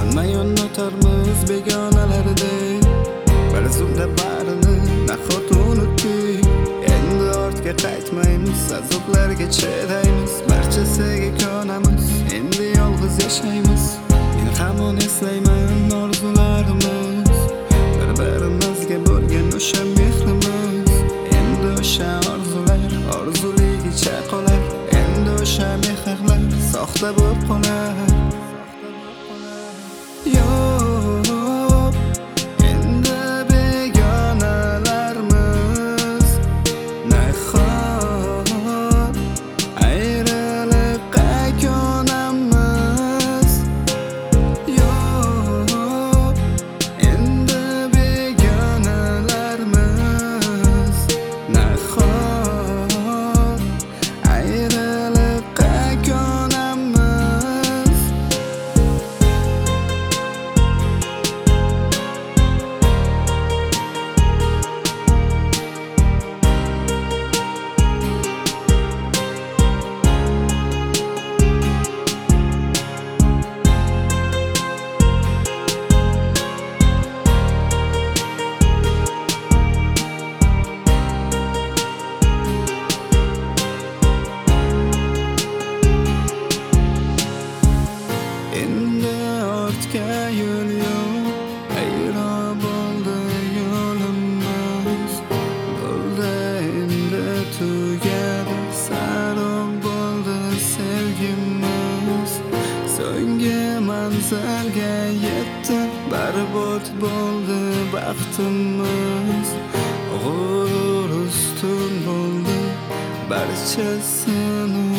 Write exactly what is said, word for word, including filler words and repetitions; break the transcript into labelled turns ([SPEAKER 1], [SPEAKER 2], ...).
[SPEAKER 1] Yonma yonma o'tarmiz begonalardek, bir zumda barini nahot unutdik. Endi ortga qaytmaymiz, azoblarga chidaymiz, barchasiga ko'namiz, endi yolg'iz yashaymiz. Men hamon eslayman orzularimiz, bir-birimizga bo'lgan o'sha mehrimiz. Endi o'sha orzular orzuligicha qolar, endi o'sha mehrlar soxta bo'lib qolar. Yo'q, endi begonalarmiz, nahot ayriliqqa ko'namiz. Yo'q, endi begonalarmiz, nahot ayriliqqa ko'namiz. Endi ortga yo'l yo'q, ayro bo'ldi yo'limiz. Bo'ldi endi tugadi, saroq bo'ldi sevgimiz. So'nggi manzilga yetdi, barbod bo'ldi baxtimiz. G'urur ustun bo'ldi, barchasini